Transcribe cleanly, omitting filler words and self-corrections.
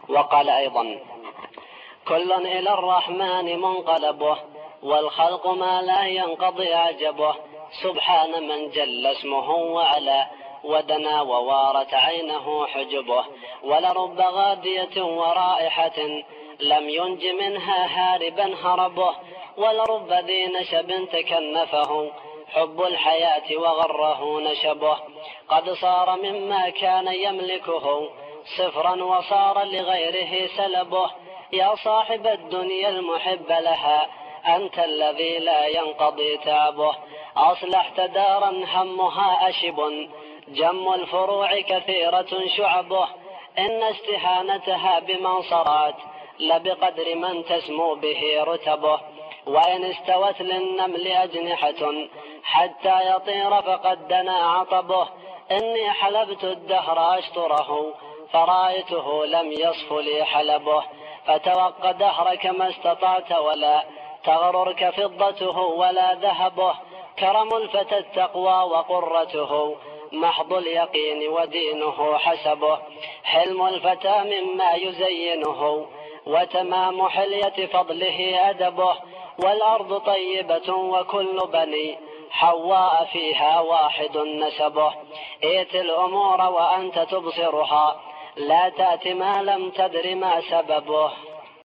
وقال أيضا: كل إلى الرحمن منقلبه، والخلق ما لا ينقضي عجبه، سبحان من جل اسمه وعلا، ودنا ووارت عينه حجبه. ولرب غادية ورائحة لم ينج منها هاربا هربه، ولرب ذي نشب تكنفه حب الحياة وغره نشبه، قد صار مما كان يملكه صفرا وصار لغيره سلبه. يا صاحب الدنيا المحب لها أنت الذي لا ينقضي تعبه، أصلحت دارا همها أشب جم الفروع كثيرة شعبه، إن استهانتها بمن صرعت لبقدر من تسمو به رتبه، وإن استوت للنمل أجنحة حتى يطير فقد دنا عطبه. إني حلبت الدهر أشطره فرأيته لم يصف لي حلبه، فتوق دهرك ما استطعت ولا تغررك فضته ولا ذهبه. كرم الفتى التقوى وقرته محض اليقين ودينه حسبه، حلم الفتى مما يزينه وتمام حلية فضله أدبه. والأرض طيبة وكل بني حواء فيها واحد نسبه، ائت الأمور وأنت تبصرها لا تأت ما لم تدر ما سببه.